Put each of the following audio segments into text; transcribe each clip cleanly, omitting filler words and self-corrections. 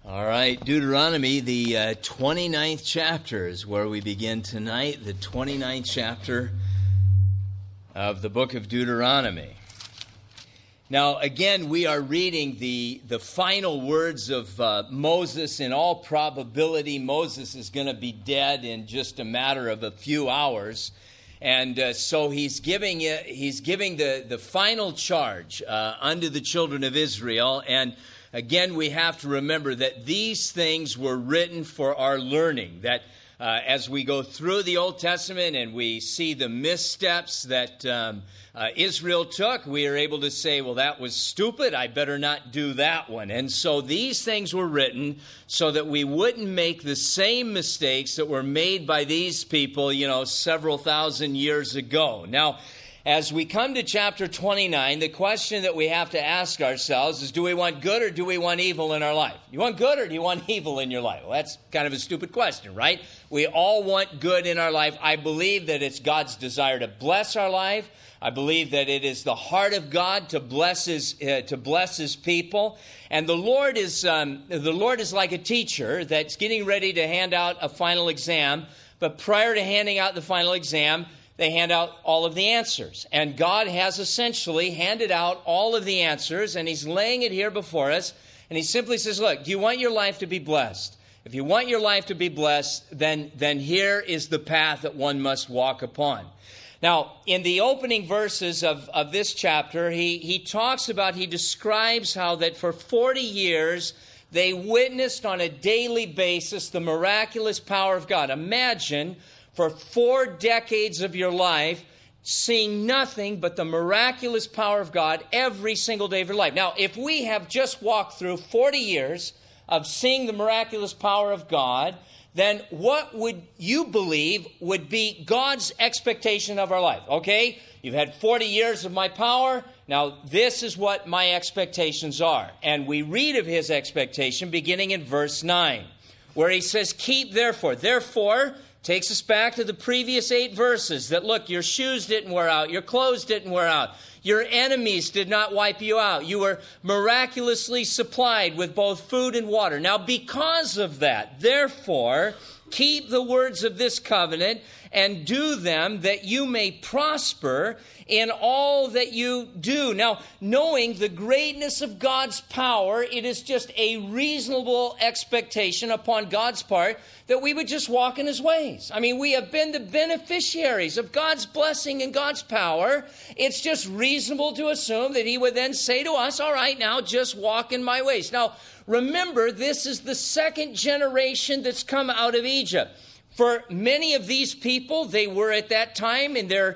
All right, Deuteronomy, the 29th chapter is where we begin tonight, the 29th chapter of the book of Deuteronomy. Now, again, we are reading the final words of Moses. In all probability, Moses is going to be dead in just a matter of a few hours. And so he's giving the final charge unto the children of Israel. And again, we have to remember that these things were written for our learning, that as we go through the Old Testament and we see the missteps that Israel took, we are able to say, well, that was stupid. I better not do that one. And so these things were written so that we wouldn't make the same mistakes that were made by these people, several thousand years ago. Now, as we come to chapter 29, the question that we have to ask ourselves is, do we want good or do we want evil in our life? You want good or do you want evil in your life? Well, that's kind of a stupid question, right? We all want good in our life. I believe that it's God's desire to bless our life. I believe that it is the heart of God to bless His people. And the Lord is like a teacher that's getting ready to hand out a final exam. But prior to handing out the final exam, they hand out all of the answers. And God has essentially handed out all of the answers, and He's laying it here before us. And He simply says, look, do you want your life to be blessed? If you want your life to be blessed, then here is the path that one must walk upon. Now, in the opening verses of this chapter, he describes how that for 40 years they witnessed on a daily basis the miraculous power of God. Imagine for 4 decades of your life, seeing nothing but the miraculous power of God every single day of your life. Now, if we have just walked through 40 years of seeing the miraculous power of God, then what would you believe would be God's expectation of our life? Okay, you've had 40 years of my power. Now, this is what my expectations are. And we read of His expectation beginning in verse 9, where He says, keep therefore. Therefore takes us back to the previous 8 verses that, look, your shoes didn't wear out, your clothes didn't wear out, your enemies did not wipe you out. You were miraculously supplied with both food and water. Now, because of that, therefore, keep the words of this covenant and do them that you may prosper in all that you do. Now, knowing the greatness of God's power, it is just a reasonable expectation upon God's part that we would just walk in His ways. I mean, we have been the beneficiaries of God's blessing and God's power. It's just reasonable to assume that He would then say to us, all right, now just walk in my ways. Now, remember, this is the second generation that's come out of Egypt. For many of these people, they were at that time in their,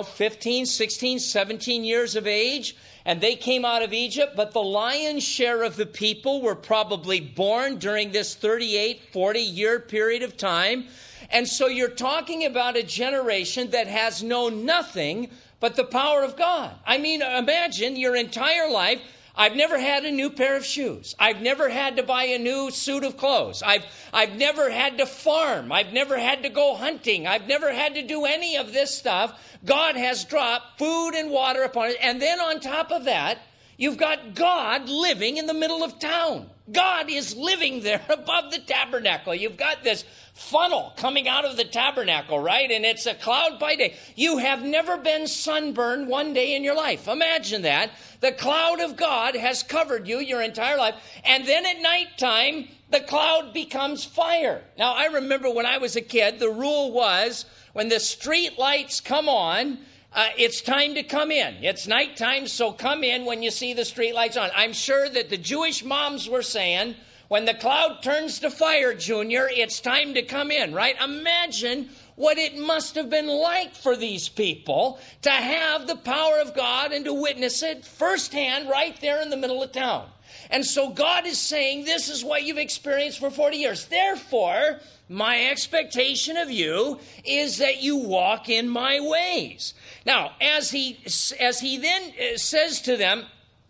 15, 16, 17 years of age, and they came out of Egypt, but the lion's share of the people were probably born during this 38, 40-year period of time. And so you're talking about a generation that has known nothing but the power of God. I mean, imagine your entire life. I've never had a new pair of shoes. I've never had to buy a new suit of clothes. I've never had to farm. I've never had to go hunting. I've never had to do any of this stuff. God has dropped food and water upon it. And then on top of that, you've got God living in the middle of town. God is living there above the tabernacle. You've got this funnel coming out of the tabernacle, right? And it's a cloud by day. You have never been sunburned one day in your life. Imagine that. The cloud of God has covered you your entire life. And then at nighttime, the cloud becomes fire. Now, I remember when I was a kid, the rule was when the street lights come on, it's time to come in. It's nighttime, so come in when you see the street lights on. I'm sure that the Jewish moms were saying, when the cloud turns to fire, Junior, it's time to come in, right? Imagine what it must have been like for these people to have the power of God and to witness it firsthand right there in the middle of town. And so God is saying, this is what you've experienced for 40 years. Therefore, my expectation of you is that you walk in my ways. Now, as he then says to them,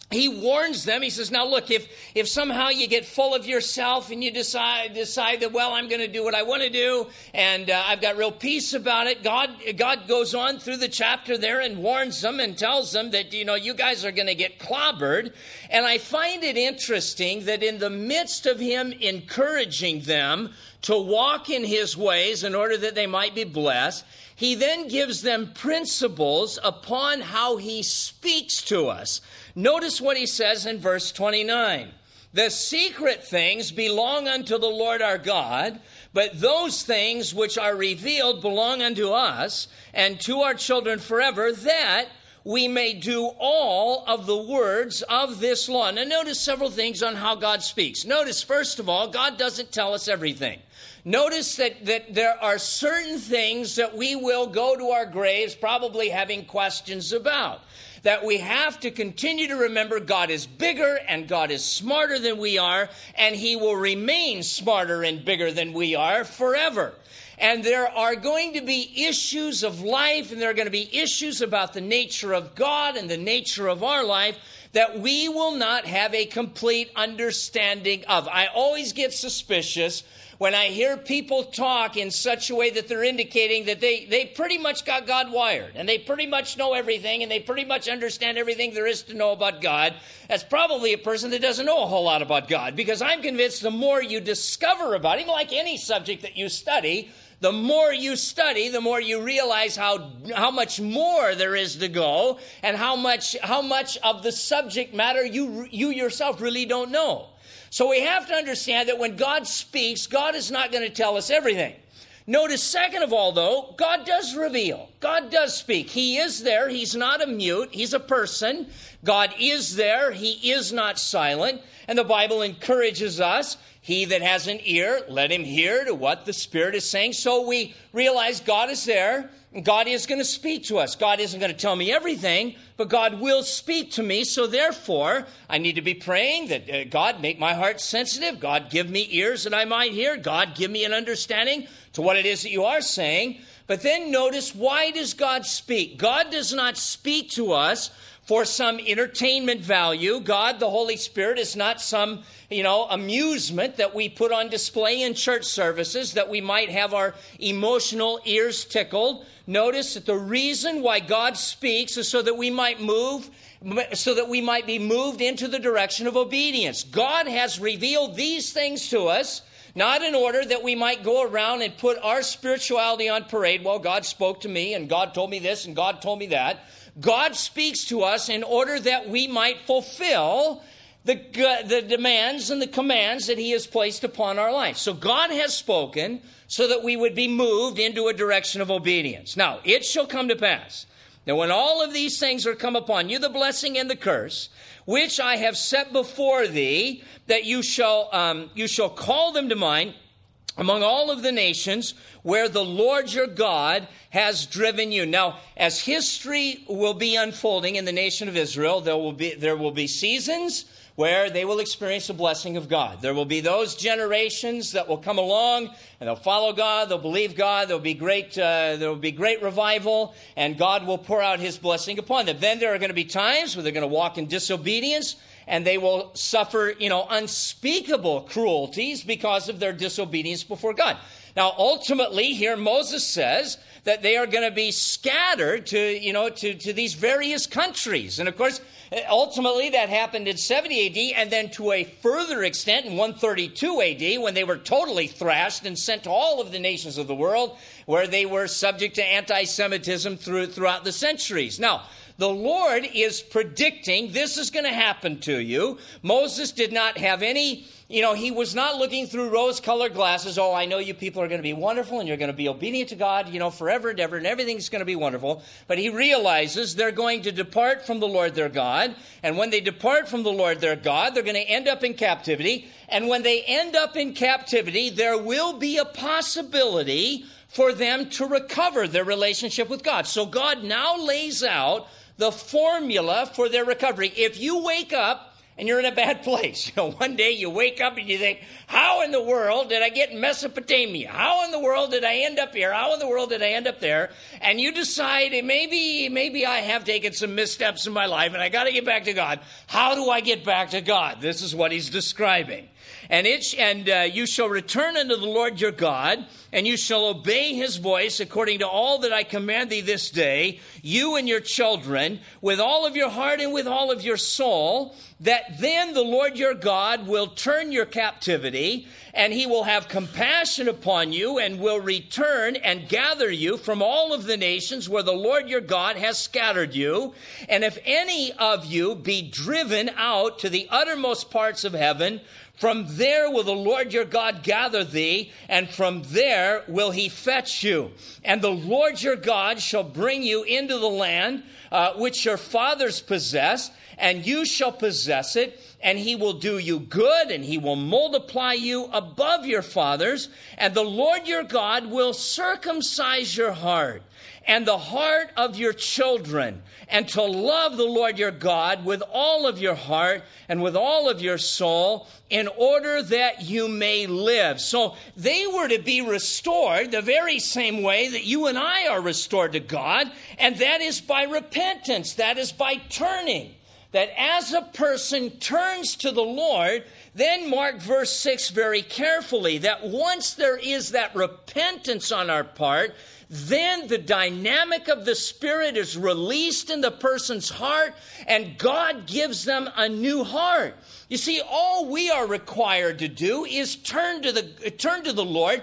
he warns them. He says, now look, if somehow you get full of yourself and you decide that, well, I'm going to do what I want to do, and I've got real peace about it, God goes on through the chapter there and warns them and tells them that, you guys are going to get clobbered. And I find it interesting that in the midst of him encouraging them to walk in his ways in order that they might be blessed, he then gives them principles upon how he speaks to us. Notice what he says in verse 29. The secret things belong unto the Lord our God, but those things which are revealed belong unto us and to our children forever, that we may do all of the words of this law. Now notice several things on how God speaks. Notice, first of all, God doesn't tell us everything. Notice that there are certain things that we will go to our graves probably having questions about. That we have to continue to remember God is bigger and God is smarter than we are, and he will remain smarter and bigger than we are forever. And there are going to be issues of life, and there are going to be issues about the nature of God and the nature of our life that we will not have a complete understanding of. I always get suspicious when I hear people talk in such a way that they're indicating that they pretty much got God wired, and they pretty much know everything, and they pretty much understand everything there is to know about God. That's probably a person that doesn't know a whole lot about God, because I'm convinced the more you discover about him, like any subject that you study, the more you study, the more you realize how much more there is to go, and how much of the subject matter you yourself really don't know. So we have to understand that when God speaks, God is not going to tell us everything. Notice, second of all, though, God does reveal. God does speak. He is there. He's not a mute. He's a person. God is there. He is not silent. And the Bible encourages us, he that has an ear, let him hear to what the Spirit is saying. So we realize God is there. God is going to speak to us. God isn't going to tell me everything, but God will speak to me. So therefore, I need to be praying that God, make my heart sensitive. God, give me ears that I might hear. God, give me an understanding to what it is that you are saying. But then notice, why does God speak? God does not speak to us for some entertainment value. God, the Holy Spirit, is not some, amusement that we put on display in church services that we might have our emotional ears tickled. Notice that the reason why God speaks is so that we might be moved into the direction of obedience. God has revealed these things to us, not in order that we might go around and put our spirituality on parade. Well, God spoke to me, and God told me this, and God told me that. God speaks to us in order that we might fulfill the demands and the commands that he has placed upon our life. So God has spoken so that we would be moved into a direction of obedience. Now, it shall come to pass that when all of these things are come upon you, the blessing and the curse, which I have set before thee, that you shall call them to mind among all of the nations where the Lord your God has driven you. Now, as history will be unfolding in the nation of Israel, there will be seasons where they will experience the blessing of God. There will be those generations that will come along and they'll follow God, they'll believe God, there will be great revival, and God will pour out his blessing upon them. Then there are going to be times where they're going to walk in disobedience, and they will suffer, unspeakable cruelties because of their disobedience before God. Now, ultimately, here Moses says that they are going to be scattered to these various countries. And of course, ultimately that happened in 70 AD, and then to a further extent in 132 AD, when they were totally thrashed and sent to all of the nations of the world, where they were subject to anti-Semitism throughout the centuries. Now, the Lord is predicting this is going to happen to you. Moses did not have any, he was not looking through rose-colored glasses. Oh, I know you people are going to be wonderful and you're going to be obedient to God, forever and ever, and everything's going to be wonderful. But he realizes they're going to depart from the Lord their God. And when they depart from the Lord their God, they're going to end up in captivity. And when they end up in captivity, there will be a possibility for them to recover their relationship with God. So God now lays out the formula for their recovery. If you wake up and you're in a bad place. One day you wake up and you think, how in the world did I get in Mesopotamia? How in the world did I end up here? How in the world did I end up there? And you decide, maybe I have taken some missteps in my life and I got to get back to God. How do I get back to God? This is what he's describing. And you shall return unto the Lord your God, and you shall obey his voice according to all that I command thee this day, you and your children, with all of your heart and with all of your soul, that then the Lord your God will turn your captivity, and he will have compassion upon you, and will return and gather you from all of the nations where the Lord your God has scattered you. And if any of you be driven out to the uttermost parts of heaven, from there will the Lord your God gather thee, and from there will he fetch you. And the Lord your God shall bring you into the land which your fathers possessed, and you shall possess it, and he will do you good, and he will multiply you above your fathers, and the Lord your God will circumcise your heart and the heart of your children, and to love the Lord your God with all of your heart and with all of your soul, in order that you may live. So they were to be restored the very same way that you and I are restored to God, and that is by repentance. That is by turning. That as a person turns to the Lord, then mark verse 6 very carefully, that once there is that repentance on our part, then the dynamic of the Spirit is released in the person's heart, and God gives them a new heart. You see, all we are required to do is turn to the Lord,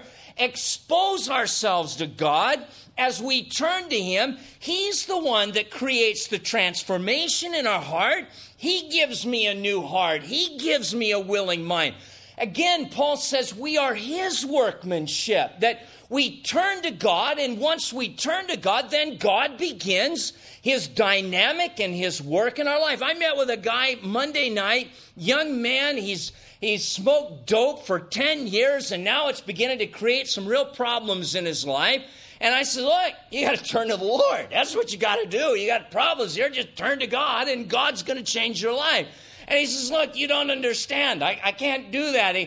expose ourselves to God. As we turn to him, he's the one that creates the transformation in our heart. He gives me a new heart. He gives me a willing mind. Again, Paul says we are his workmanship, that we turn to God, and once we turn to God, then God begins his dynamic and his work in our life. I met with a guy Monday night, young man, he's smoked dope for 10 years, and now it's beginning to create some real problems in his life. And I said, look, you got to turn to the Lord. That's what you got to do. You got problems here, just turn to God, and God's going to change your life. And he says, look, you don't understand. I can't do that.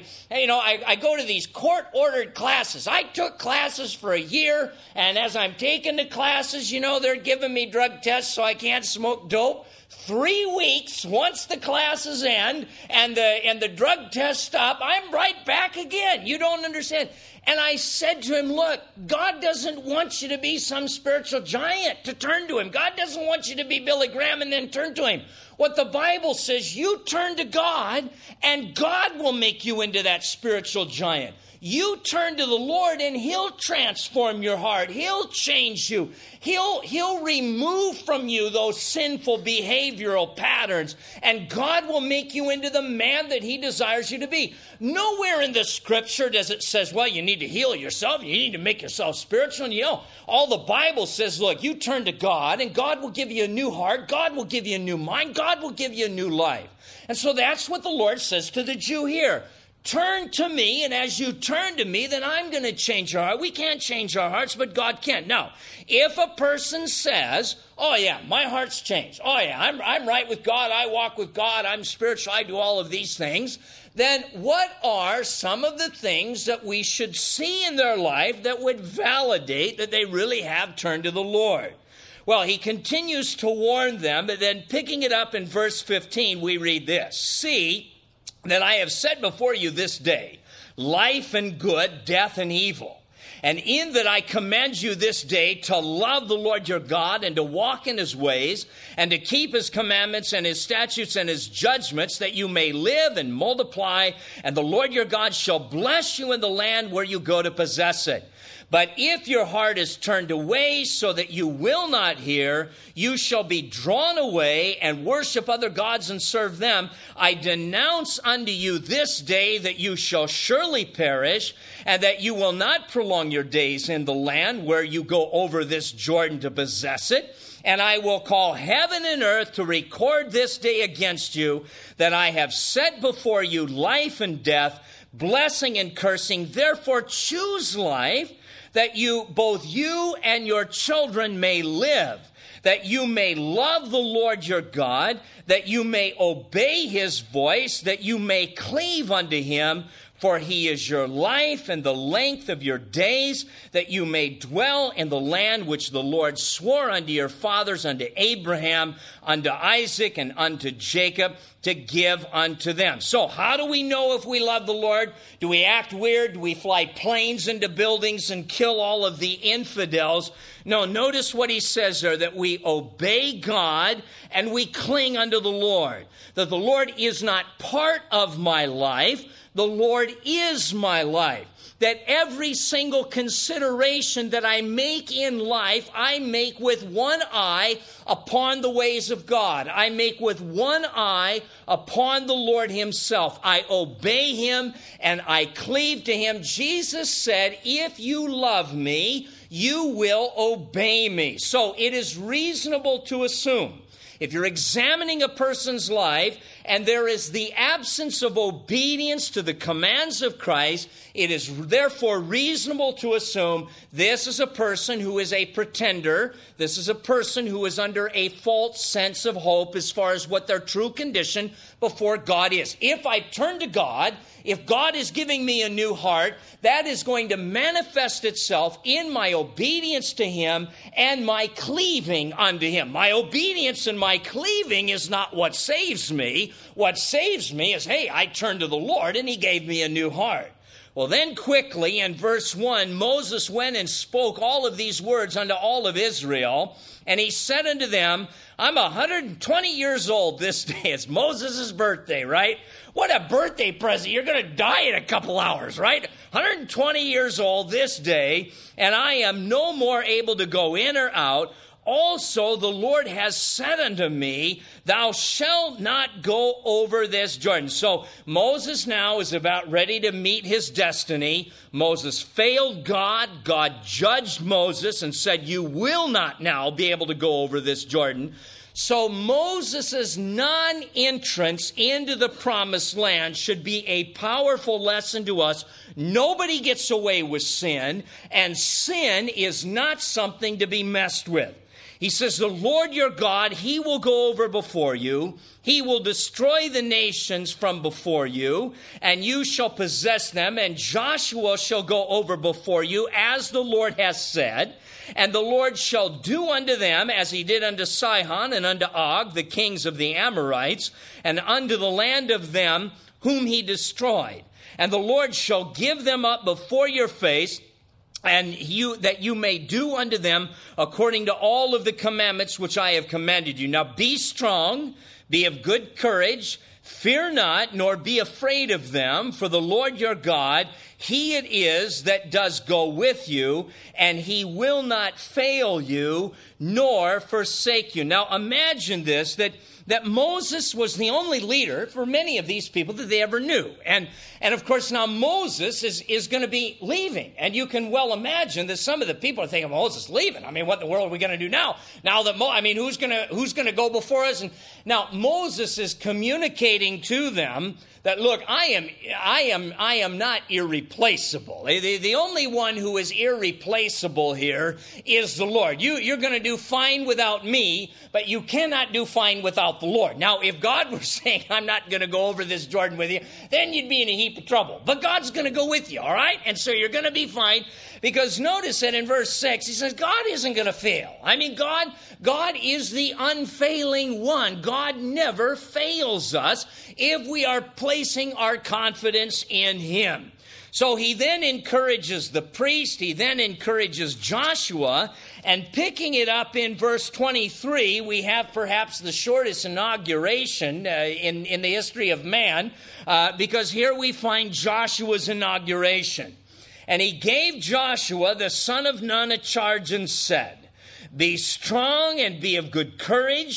I go to these court-ordered classes. I took classes for a year, and as I'm taking the classes, they're giving me drug tests so I can't smoke dope. 3 weeks, once the classes end and the drug tests stop, I'm right back again. You don't understand. And I said to him, look, God doesn't want you to be some spiritual giant to turn to him. God doesn't want you to be Billy Graham and then turn to him. What the Bible says, you turn to God, and God will make you into that spiritual giant. You turn to the Lord, and he'll transform your heart. He'll change you. He'll remove from you those sinful behavioral patterns, and God will make you into the man that he desires you to be. Nowhere in the scripture does it says, well, you need to heal yourself. You need to make yourself spiritual. And all the Bible says, look, you turn to God, and God will give you a new heart. God will give you a new mind. God will give you a new life. And so that's what the Lord says to the Jew here. Turn to me, and as you turn to me, then I'm going to change your heart. We can't change our hearts, but God can. Now, if a person says, oh yeah, my heart's changed. Oh yeah, I'm right with God. I walk with God. I'm spiritual. I do all of these things. Then what are some of the things that we should see in their life that would validate that they really have turned to the Lord? Well, he continues to warn them, but then picking it up in verse 15, we read this. See that I have set before you this day life and good, death and evil. And in that I command you this day to love the Lord your God, and to walk in his ways, and to keep his commandments and his statutes and his judgments, that you may live and multiply, and the Lord your God shall bless you in the land where you go to possess it. But if your heart is turned away so that you will not hear, you shall be drawn away and worship other gods and serve them. I denounce unto you this day that you shall surely perish, and that you will not prolong prolong your days in the land where you go over this Jordan to possess it. And I will call heaven and earth to record this day against you, that I have set before you life and death, blessing and cursing. Therefore choose life, that both you and your children may live, that you may love the Lord your God, that you may obey his voice, that you may cleave unto him, for he is your life and the length of your days, that you may dwell in the land which the Lord swore unto your fathers, unto Abraham, unto Isaac, and unto Jacob, to give unto them. So how do we know if we love the Lord? Do we act weird? Do we fly planes into buildings and kill all of the infidels? No, notice what he says there, that we obey God and we cling unto the Lord. That the Lord is not part of my life, the Lord is my life. That every single consideration that I make in life, I make with one eye upon the ways of God. I make with one eye upon the Lord himself. I obey him and I cleave to him. Jesus said, if you love me, you will obey me. So it is reasonable to assume, if you're examining a person's life and there is the absence of obedience to the commands of Christ, it is therefore reasonable to assume this is a person who is a pretender. This is a person who is under a false sense of hope as far as what their true condition before God is. If I turn to God, if God is giving me a new heart, that is going to manifest itself in my obedience to him and my cleaving unto him. My obedience and my cleaving is not what saves me. What saves me is, hey, I turned to the Lord and he gave me a new heart. Well, then quickly in verse 1, Moses went and spoke all of these words unto all of Israel, and he said unto them, I'm 120 years old this day. It's Moses' birthday, right? What a birthday present. You're going to die in a couple hours, right? 120 years old this day, and I am no more able to go in or out. Also, the Lord has said unto me, thou shalt not go over this Jordan. So Moses now is about ready to meet his destiny. Moses failed God. God judged Moses and said, you will not now be able to go over this Jordan. So Moses' non-entrance into the promised land should be a powerful lesson to us. Nobody gets away with sin, and sin is not something to be messed with. He says, the Lord your God, he will go over before you. He will destroy the nations from before you, and you shall possess them. And Joshua shall go over before you, as the Lord has said. And the Lord shall do unto them as he did unto Sihon and unto Og, the kings of the Amorites, and unto the land of them whom he destroyed. And the Lord shall give them up before your face, and that you may do unto them according to all of the commandments which I have commanded you. Now be strong, be of good courage, fear not, nor be afraid of them, for the Lord your God, he it is that does go with you, and he will not fail you, nor forsake you. Now imagine this, that Moses was the only leader for many of these people that they ever knew. And of course, now Moses is going to be leaving. And you can well imagine that some of the people are thinking, Moses leaving? I mean, what in the world are we going to do now? Now that, who's going to go before us? And now Moses is communicating to them that, look, I am not irreplaceable. The only one who is irreplaceable here is the Lord. You're going to do fine without me, but you cannot do fine without the Lord. Now, if God were saying, I'm not going to go over this Jordan with you, then you'd be in a heap of trouble. But God's going to go with you, all right? And so you're going to be fine, because notice that in verse 6, he says, God isn't going to fail. I mean, God is the unfailing one. God never fails us if we are placing our confidence in him. So he then encourages the priest, he then encourages Joshua, and picking it up in verse 23, we have perhaps the shortest inauguration in the history of man, because here we find Joshua's inauguration. And he gave Joshua, the son of Nun, a charge and said, be strong and be of good courage,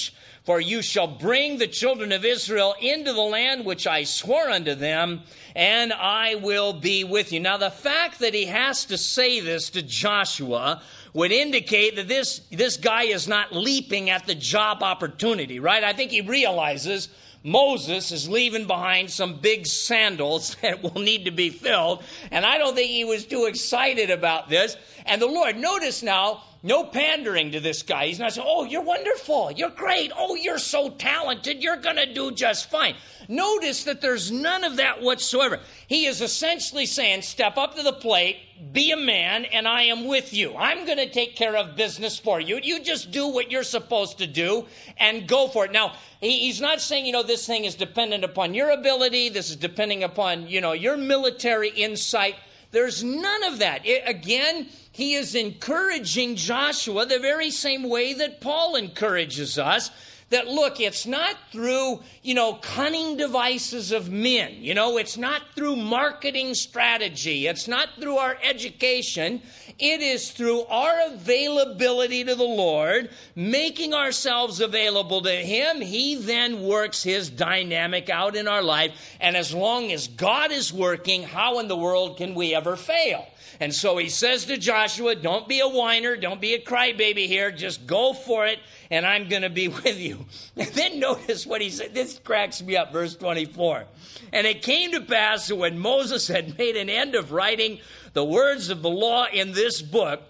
For you shall bring the children of Israel into the land which I swore unto them, and I will be with you. Now, the fact that he has to say this to Joshua would indicate that this guy is not leaping at the job opportunity, right? I think he realizes Moses is leaving behind some big sandals that will need to be filled, and I don't think he was too excited about this. And the Lord, notice now, no pandering to this guy. He's not saying, oh, you're wonderful, you're great, oh, you're so talented, you're going to do just fine. Notice that there's none of that whatsoever. He is essentially saying, step up to the plate, be a man, and I am with you. I'm going to take care of business for you. You just do what you're supposed to do and go for it. Now, he's not saying, this thing is dependent upon your ability. This is depending upon, your military insight. There's none of that. Again, he is encouraging Joshua the very same way that Paul encourages us. That, look, it's not through, cunning devices of men. It's not through marketing strategy. It's not through our education. It is through our availability to the Lord, making ourselves available to Him. He then works His dynamic out in our life. And as long as God is working, how in the world can we ever fail? And so he says to Joshua, don't be a whiner, don't be a crybaby here, just go for it, and I'm going to be with you. And then notice what he said. This cracks me up, verse 24. And it came to pass that when Moses had made an end of writing the words of the law in this book,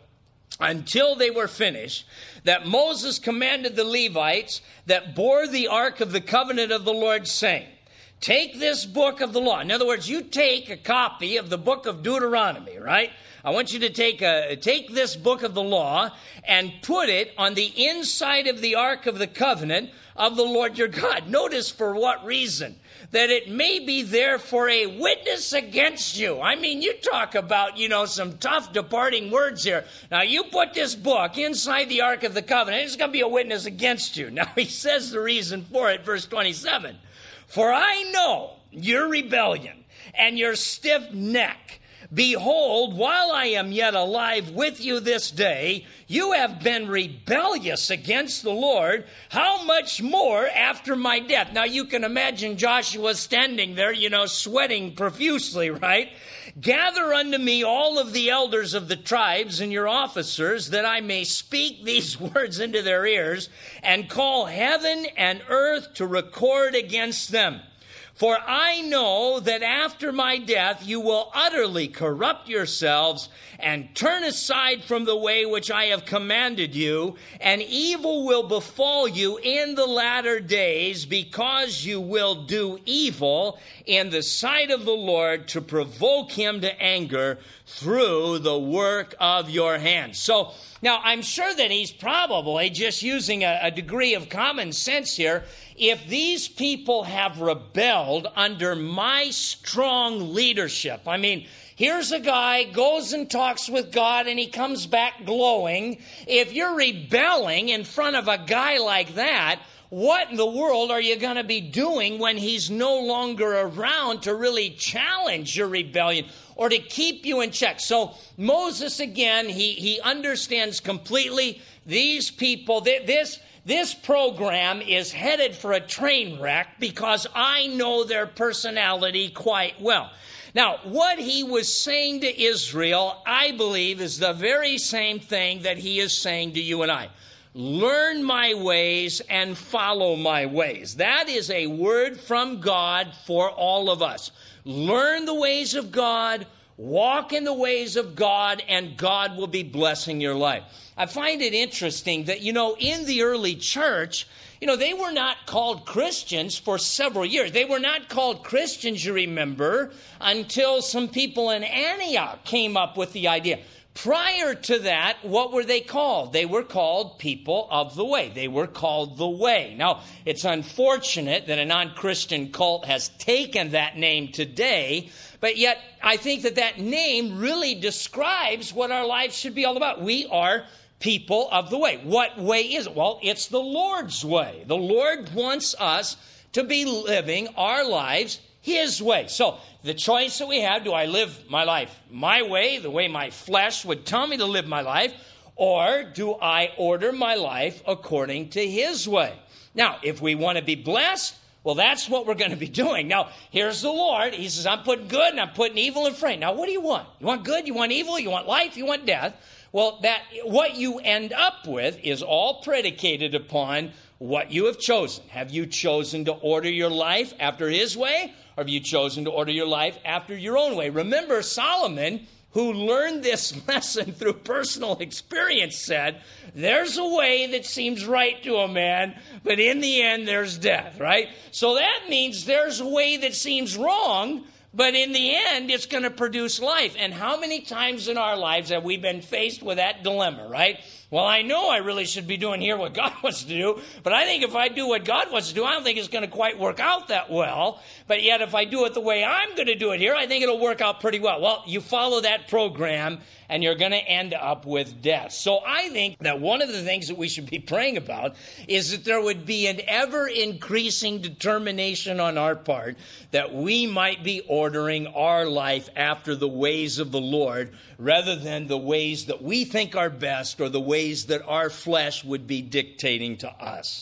until they were finished, that Moses commanded the Levites that bore the ark of the covenant of the Lord, saying, take this book of the law. In other words, you take a copy of the book of Deuteronomy, right? I want you to take this book of the law and put it on the inside of the ark of the covenant of the Lord your God. Notice for what reason. That it may be there for a witness against you. I mean, you talk about, some tough departing words here. Now, you put this book inside the ark of the covenant, it's going to be a witness against you. Now, he says the reason for it, verse 27. For I know your rebellion and your stiff neck. Behold, while I am yet alive with you this day, you have been rebellious against the Lord. How much more after my death? Now you can imagine Joshua standing there, sweating profusely, right? Gather unto me all of the elders of the tribes and your officers, that I may speak these words into their ears, and call heaven and earth to record against them. For I know that after my death you will utterly corrupt yourselves and turn aside from the way which I have commanded you, and evil will befall you in the latter days, because you will do evil in the sight of the Lord to provoke him to anger through the work of your hands. So now I'm sure that he's probably just using a degree of common sense here. If these people have rebelled under my strong leadership, I mean, here's a guy, goes and talks with God, and he comes back glowing. If you're rebelling in front of a guy like that, what in the world are you going to be doing when he's no longer around to really challenge your rebellion or to keep you in check? So Moses, again, he understands completely these people. This program is headed for a train wreck because I know their personality quite well. Now, what he was saying to Israel, I believe, is the very same thing that he is saying to you and I. Learn my ways and follow my ways. That is a word from God for all of us. Learn the ways of God, walk in the ways of God, and God will be blessing your life. I find it interesting that, in the early church, they were not called Christians for several years. They were not called Christians, you remember, until some people in Antioch came up with the idea. Prior to that, what were they called? They were called people of the way. They were called the way. Now, it's unfortunate that a non-Christian cult has taken that name today, but yet I think that name really describes what our lives should be all about. We are people of the way. What way is it? Well, it's the Lord's way. The Lord wants us to be living our lives His way. So the choice that we have, do I live my life my way, the way my flesh would tell me to live my life, or do I order my life according to His way? Now, if we want to be blessed, well, that's what we're going to be doing. Now, here's the Lord. He says, I'm putting good and I'm putting evil in front. Now, what do you want? You want good? You want evil? You want life? You want death? Well, what you end up with is all predicated upon what you have chosen. Have you chosen to order your life after his way? Or have you chosen to order your life after your own way? Remember, Solomon, who learned this lesson through personal experience, said, there's a way that seems right to a man, but in the end there's death, right? So that means there's a way that seems wrong, but in the end it's going to produce life. And how many times in our lives have we been faced with that dilemma, right? Well, I know I really should be doing here what God wants to do, but I think if I do what God wants to do, I don't think it's going to quite work out that well. But yet if I do it the way I'm going to do it here, I think it'll work out pretty well. Well, you follow that program and you're going to end up with death. So I think that one of the things that we should be praying about is that there would be an ever-increasing determination on our part that we might be ordering our life after the ways of the Lord rather than the ways that we think are best or the ways that our flesh would be dictating to us.